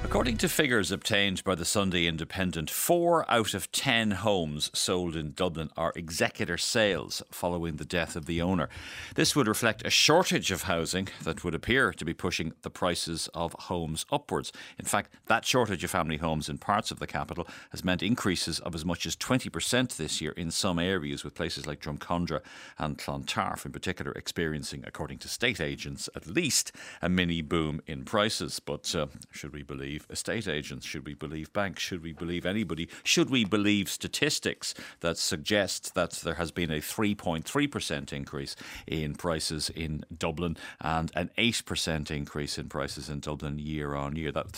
According to figures obtained by the Sunday Independent, 4 out of 10 homes sold in Dublin are executor sales following the death of the owner. This would reflect a shortage of housing that would appear to be pushing the prices of homes upwards. In fact, that shortage of family homes in parts of the capital has meant increases of as much as 20% this year in some areas, with places like Drumcondra and Clontarf in particular experiencing, according to state agents, at least a mini boom in prices. But should we believe estate agents? Should we believe banks? Should we believe anybody? Should we believe statistics that suggest that there has been a 3.3% increase in prices in Dublin and an 8% increase in prices in Dublin year on year? That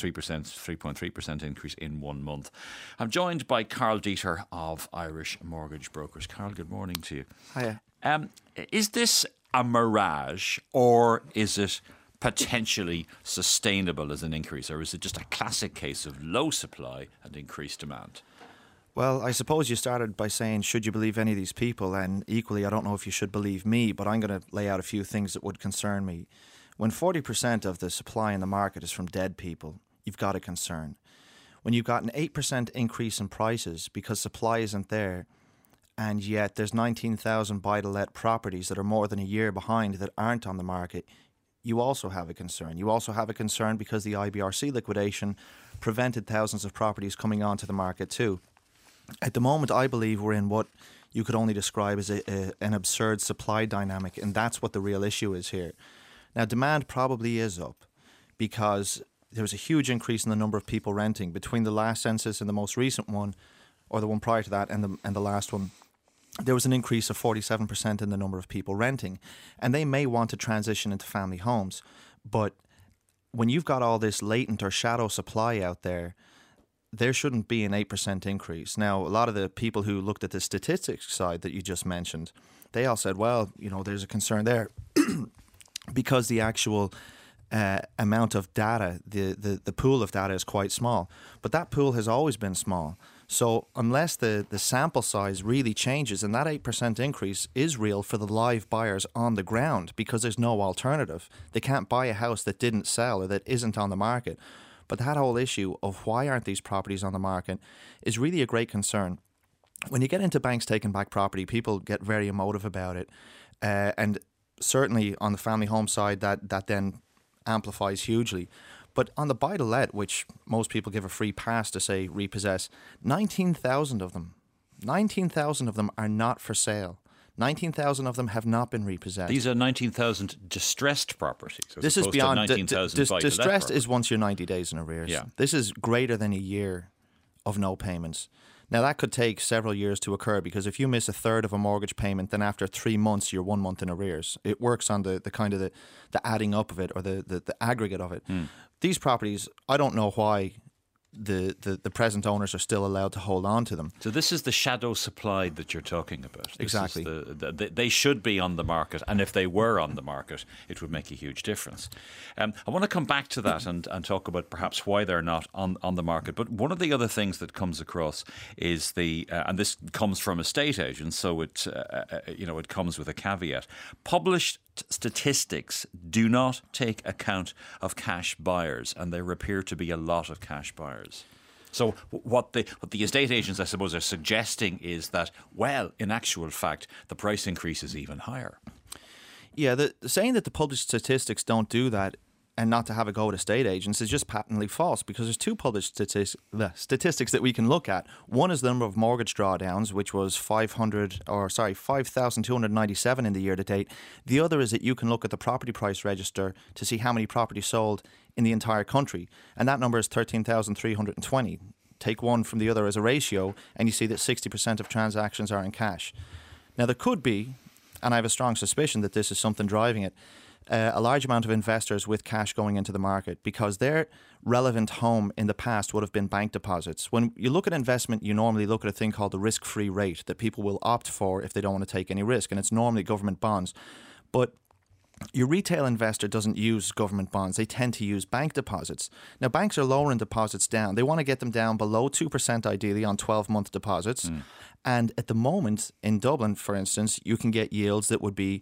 3.3% increase in 1 month. I'm joined by Carl Dieter of Irish Mortgage Brokers. Carl, good morning to you. Hiya. Is this a mirage, or is it potentially sustainable as an increase, or is it just a classic case of low supply and increased demand? Well, I suppose you started by saying, should you believe any of these people? And equally, I don't know if you should believe me, but I'm going to lay out a few things that would concern me. When 40% of the supply in the market is from dead people, you've got a concern. When you've got an 8% increase in prices because supply isn't there, and yet there's 19,000 buy-to-let properties that are more than a year behind that aren't on the market, you also have a concern. You also have a concern because the IBRC liquidation prevented thousands of properties coming onto the market too. At the moment, I believe we're in what you could only describe as an absurd supply dynamic, and that's what the real issue is here. Now, demand probably is up because there was a huge increase in the number of people renting between the last census and the most recent one, or the one prior to that and the last one. There was an increase of 47% in the number of people renting, and they may want to transition into family homes. But when you've got all this latent or shadow supply out there, there shouldn't be an 8% increase. Now, a lot of the people who looked at the statistics side that you just mentioned, they all said, well, there's a concern there because the actual amount of data, the pool of data is quite small. But that pool has always been small. So unless the sample size really changes, and that 8% increase is real for the live buyers on the ground because there's no alternative. They can't buy a house that didn't sell or that isn't on the market. But that whole issue of why aren't these properties on the market is really a great concern. When you get into banks taking back property, people get very emotive about it. And certainly on the family home side, that then amplifies hugely. But on the buy-to-let, which most people give a free pass to say repossess, 19,000 of them are not for sale. 19,000 of them have not been repossessed. These are 19,000 distressed properties. This is beyond 19,000 distressed properties. is once you're 90 days in arrears. Yeah. This is greater than a year of no payments. Now, that could take several years to occur because if you miss a third of a mortgage payment, then after 3 months, you're 1 month in arrears. It works on the kind of the adding up of it, or the aggregate of it. These properties, I don't know why the present owners are still allowed to hold on to them. So this is the shadow supply that you're talking about. Exactly. They should be on the market, and if they were on the market, it would make a huge difference. I want to come back to that and talk about perhaps why they're not on the market. But one of the other things that comes across is and this comes from estate agents, so it comes with a caveat. Published statistics do not take account of cash buyers, and there appear to be a lot of cash buyers. So what the estate agents, I suppose, are suggesting is that, well, in actual fact, the price increase is even higher. Yeah, the saying that the published statistics don't do that and not to have a go at estate agents is just patently false, because there's two published statistics that we can look at. One is the number of mortgage drawdowns, which was 5,297 in the year to date. The other is that you can look at the property price register to see how many properties sold in the entire country, and that number is 13,320. Take one from the other as a ratio, and you see that 60% of transactions are in cash. Now, there could be, and I have a strong suspicion that this is something driving it, a large amount of investors with cash going into the market, because their relevant home in the past would have been bank deposits. When you look at investment, you normally look at a thing called the risk-free rate that people will opt for if they don't want to take any risk, and it's normally government bonds. But your retail investor doesn't use government bonds. They tend to use bank deposits. Now, banks are lowering deposits down. They want to get them down below 2% ideally on 12-month deposits. And at the moment in Dublin, for instance, you can get yields that would be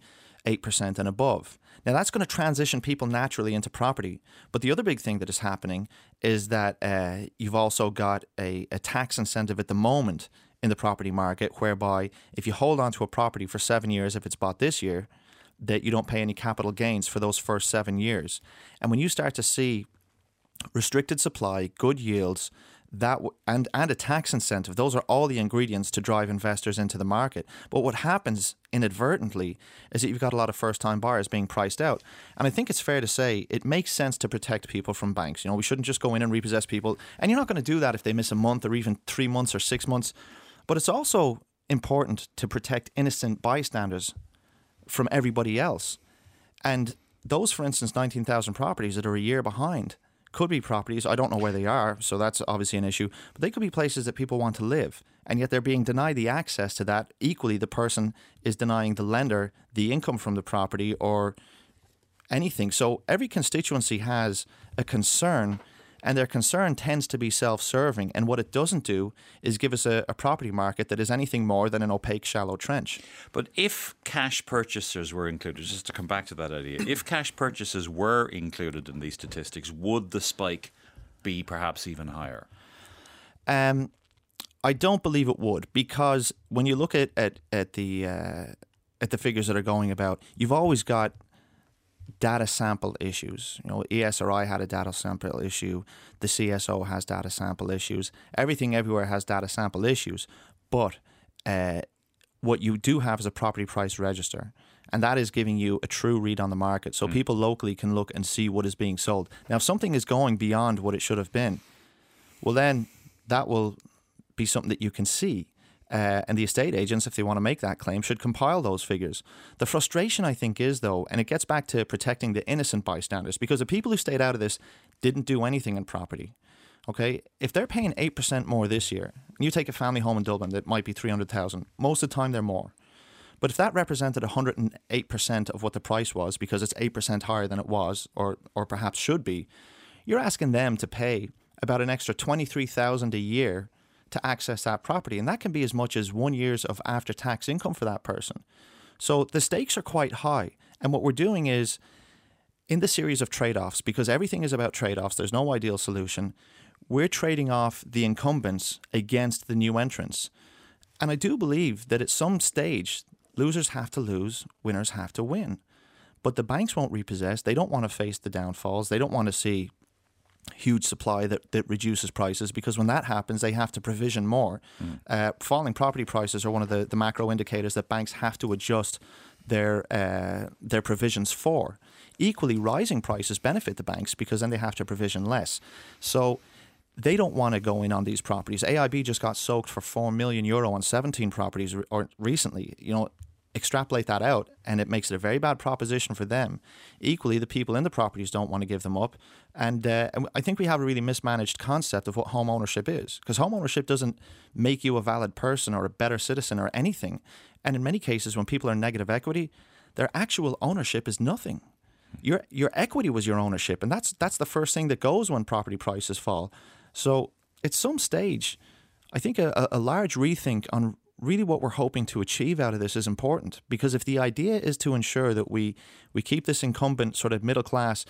8% and above. Now, that's going to transition people naturally into property. But the other big thing that is happening is that you've also got a tax incentive at the moment in the property market, whereby if you hold on to a property for 7 years, if it's bought this year, that you don't pay any capital gains for those first 7 years. And when you start to see restricted supply, good yields, and a tax incentive, those are all the ingredients to drive investors into the market. But what happens inadvertently is that you've got a lot of first-time buyers being priced out. And I think it's fair to say it makes sense to protect people from banks. We shouldn't just go in and repossess people. And you're not going to do that if they miss a month or even 3 months or 6 months. But it's also important to protect innocent bystanders from everybody else. And those, for instance, 19,000 properties that are a year behind could be properties, I don't know where they are, so that's obviously an issue, but they could be places that people want to live, and yet they're being denied the access to that. Equally, the person is denying the lender the income from the property or anything. So every constituency has a concern, and their concern tends to be self-serving, and what it doesn't do is give us a property market that is anything more than an opaque, shallow trench. But if cash purchasers were included, just to come back to that idea, if cash purchases were included in these statistics, would the spike be perhaps even higher? I don't believe it would, because when you look at the figures that are going about, you've always got data sample issues. ESRI had a data sample issue. The CSO has data sample issues. Everything everywhere has data sample issues. But what you do have is a property price register, and that is giving you a true read on the market, so people locally can look and see what is being sold. Now, if something is going beyond what it should have been, well, then that will be something that you can see. And the estate agents, if they want to make that claim, should compile those figures. The frustration, I think, is, though, and it gets back to protecting the innocent bystanders, because the people who stayed out of this didn't do anything in property. Okay? If they're paying 8% more this year, and you take a family home in Dublin that might be 300,000, most of the time they're more. But if that represented 108% of what the price was, because it's 8% higher than it was, or perhaps should be, you're asking them to pay about an extra 23,000 a year to access that property, and that can be as much as 1 year's of after-tax income for that person. So the stakes are quite high, and what we're doing is, in the series of trade-offs, because everything is about trade-offs, there's no ideal solution, we're trading off the incumbents against the new entrants. And I do believe that at some stage, losers have to lose, winners have to win. But the banks won't repossess. They don't want to face the downfalls. They don't want to see huge supply that reduces prices, because when that happens, they have to provision more. Falling property prices are one of the macro indicators that banks have to adjust their provisions for. Equally, rising prices benefit the banks, because then they have to provision less. So they don't want to go in on these properties. AIB just got soaked for €4 million on 17 properties recently. Extrapolate that out, and it makes it a very bad proposition for them. Equally, the people in the properties don't want to give them up. And I think we have a really mismanaged concept of what home ownership is, because home ownership doesn't make you a valid person or a better citizen or anything. And in many cases, when people are negative equity, their actual ownership is nothing. Your equity was your ownership, and that's the first thing that goes when property prices fall. So at some stage, I think a large rethink on really what we're hoping to achieve out of this is important, because if the idea is to ensure that we keep this incumbent sort of middle class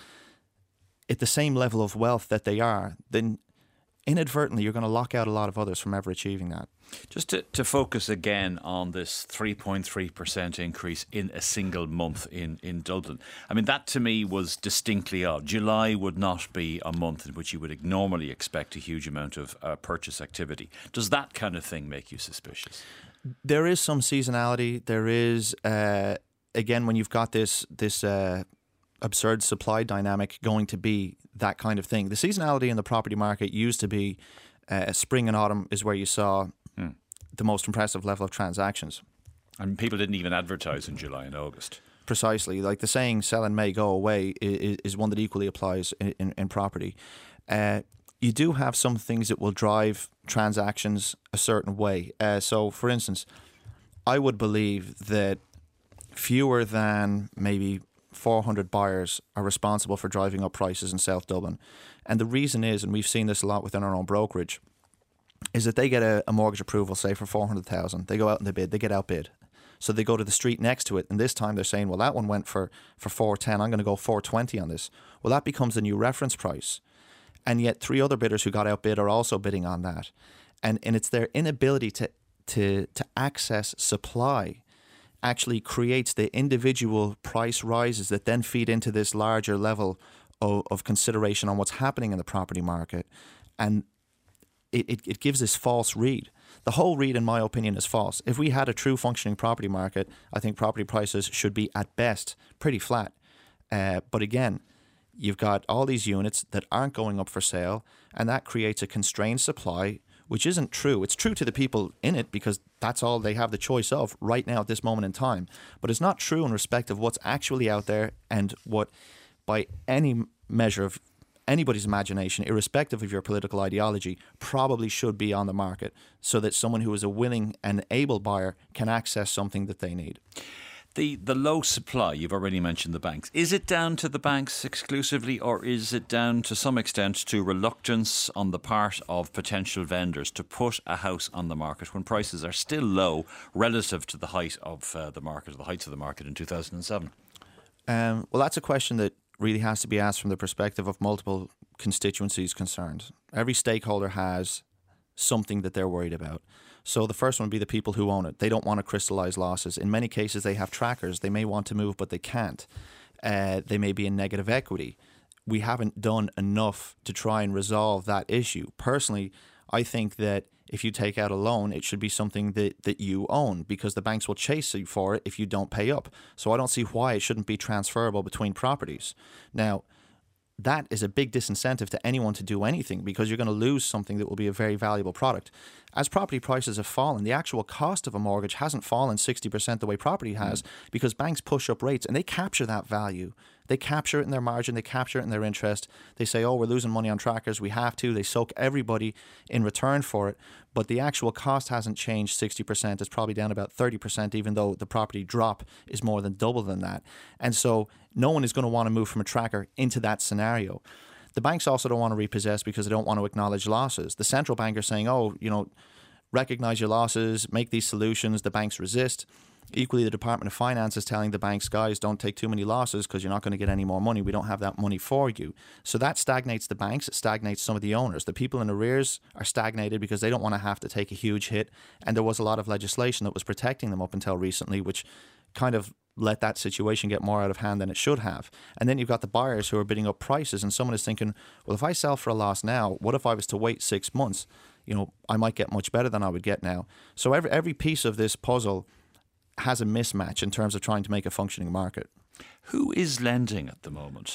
at the same level of wealth that they are, then inadvertently you're going to lock out a lot of others from ever achieving that. Just to focus again on this 3.3% increase in a single month in Dublin. I mean, that to me was distinctly odd. July would not be a month in which you would normally expect a huge amount of purchase activity. Does that kind of thing make you suspicious? There is some seasonality. There is, again, when you've got this absurd supply dynamic going to be that kind of thing. The seasonality in the property market used to be spring and autumn is where you saw the most impressive level of transactions. And people didn't even advertise in July and August. Precisely. Like the saying, sell in May, go away, is one that equally applies in property. You do have some things that will drive transactions a certain way. So, for instance, I would believe that fewer than maybe 400 buyers are responsible for driving up prices in South Dublin. And the reason is, and we've seen this a lot within our own brokerage, is that they get a mortgage approval, say, for 400,000. They go out and they bid. They get outbid. So they go to the street next to it, and this time they're saying, well, that one went for 410. I'm going to go 420 on this. Well, that becomes the new reference price. And yet 3 other bidders who got outbid are also bidding on that. And it's their inability to access supply actually creates the individual price rises that then feed into this larger level of consideration on what's happening in the property market. And it gives this false read. The whole read, in my opinion, is false. If we had a true functioning property market, I think property prices should be, at best, pretty flat. But again, you've got all these units that aren't going up for sale, and that creates a constrained supply, which isn't true. It's true to the people in it because that's all they have the choice of right now at this moment in time. But it's not true in respect of what's actually out there and what, by any measure of anybody's imagination, irrespective of your political ideology, probably should be on the market so that someone who is a willing and able buyer can access something that they need. The low supply, you've already mentioned the banks. Is it down to the banks exclusively, or is it down to some extent to reluctance on the part of potential vendors to put a house on the market when prices are still low relative to the height of the market, the heights of the market in 2007? Well, that's a question that really has to be asked from the perspective of multiple constituencies concerned. Every stakeholder has something that they're worried about. So the first one would be the people who own it. They don't want to crystallize losses. In many cases, they have trackers. They may want to move, but they can't. They may be in negative equity. We haven't done enough to try and resolve that issue. Personally, I think that if you take out a loan, it should be something that you own, because the banks will chase you for it if you don't pay up. So I don't see why it shouldn't be transferable between properties. Now, that is a big disincentive to anyone to do anything, because you're going to lose something that will be a very valuable product. As property prices have fallen, the actual cost of a mortgage hasn't fallen 60% the way property has, because banks push up rates and they capture that value. They capture it in their margin, they capture it in their interest. They say, oh, we're losing money on trackers, we have to. They soak everybody in return for it. But the actual cost hasn't changed 60%. It's probably down about 30%, even though the property drop is more than double than that. And so no one is going to want to move from a tracker into that scenario. The banks also don't want to repossess because they don't want to acknowledge losses. The central bank are saying, oh, recognize your losses, make these solutions. The banks resist. Equally, the Department of Finance is telling the banks, guys, don't take too many losses because you're not going to get any more money. We don't have that money for you. So that stagnates the banks. It stagnates some of the owners. The people in arrears are stagnated because they don't want to have to take a huge hit. And there was a lot of legislation that was protecting them up until recently, which kind of let that situation get more out of hand than it should have. And then you've got the buyers who are bidding up prices, and someone is thinking, well, if I sell for a loss now, what if I was to wait 6 months? I might get much better than I would get now. So every piece of this puzzle has a mismatch in terms of trying to make a functioning market. Who is lending at the moment?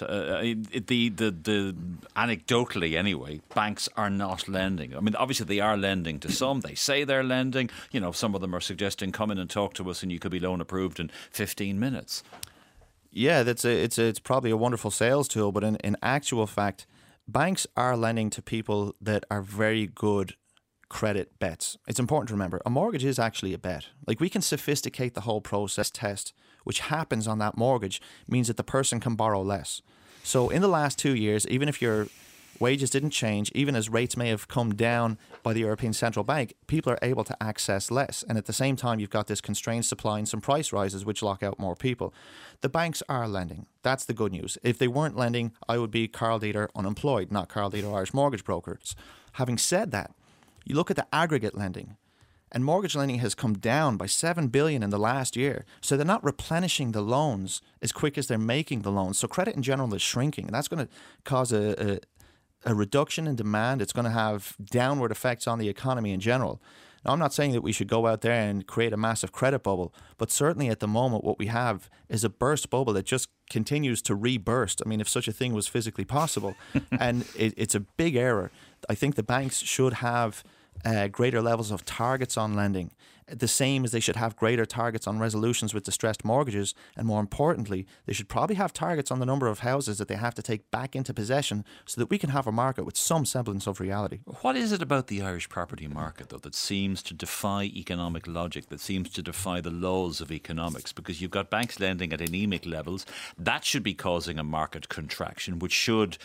Anecdotally, anyway, banks are not lending. I mean, obviously they are lending to some. They say they're lending. Some of them are suggesting, come in and talk to us and you could be loan approved in 15 minutes. Yeah, it's probably a wonderful sales tool, but in actual fact, banks are lending to people that are very good credit bets. It's important to remember, a mortgage is actually a bet. Like, we can sophisticate the whole process test, which happens on that mortgage, means that the person can borrow less. So in the last 2 years, even if your wages didn't change, even as rates may have come down by the European Central Bank, people are able to access less. And at the same time, you've got this constrained supply and some price rises, which lock out more people. The banks are lending. That's the good news. If they weren't lending, I would be Carl Dieter unemployed, not Carl Dieter Irish Mortgage Brokers. Having said that, you look at the aggregate lending, and mortgage lending has come down by $7 billion in the last year. So they're not replenishing the loans as quick as they're making the loans. So credit in general is shrinking, and that's going to cause a reduction in demand. It's going to have downward effects on the economy in general. Now, I'm not saying that we should go out there and create a massive credit bubble, but certainly at the moment what we have is a burst bubble that just continues to reburst. I mean, if such a thing was physically possible. And it's a big error. I think the banks should have greater levels of targets on lending, the same as they should have greater targets on resolutions with distressed mortgages. And more importantly, they should probably have targets on the number of houses that they have to take back into possession so that we can have a market with some semblance of reality. What is it about the Irish property market, though, that seems to defy economic logic, that seems to defy the laws of economics? Because you've got banks lending at anemic levels. That should be causing a market contraction, which should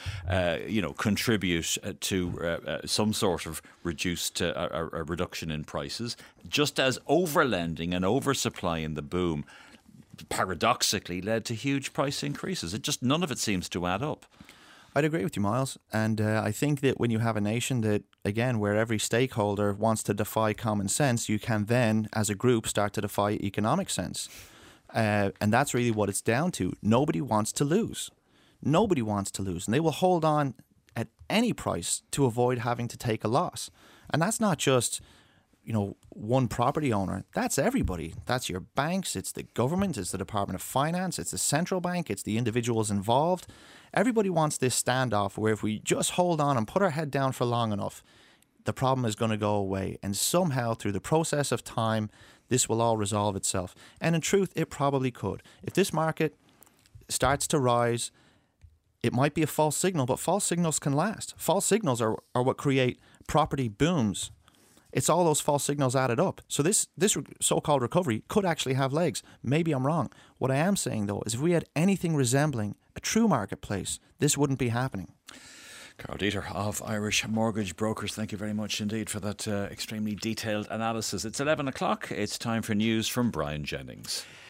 contribute to some sort of reduced a reduction in prices, just as as overlending and oversupply in the boom paradoxically led to huge price increases. None of it seems to add up. I'd agree with you, Miles. And I think that when you have a nation that, again, where every stakeholder wants to defy common sense, you can then, as a group, start to defy economic sense. And that's really what it's down to. Nobody wants to lose. Nobody wants to lose. And they will hold on at any price to avoid having to take a loss. And that's not just, one property owner. That's everybody. That's your banks. It's the government. It's the Department of Finance. It's the central bank. It's the individuals involved. Everybody wants this standoff where if we just hold on and put our head down for long enough, the problem is going to go away. And somehow, through the process of time, this will all resolve itself. And in truth, it probably could. If this market starts to rise, it might be a false signal, but false signals can last. False signals are what create property booms. It's all those false signals added up. So this so-called recovery could actually have legs. Maybe I'm wrong. What I am saying, though, is if we had anything resembling a true marketplace, this wouldn't be happening. Carl Dieter of Irish Mortgage Brokers, thank you very much indeed for that extremely detailed analysis. It's 11 o'clock. It's time for news from Brian Jennings.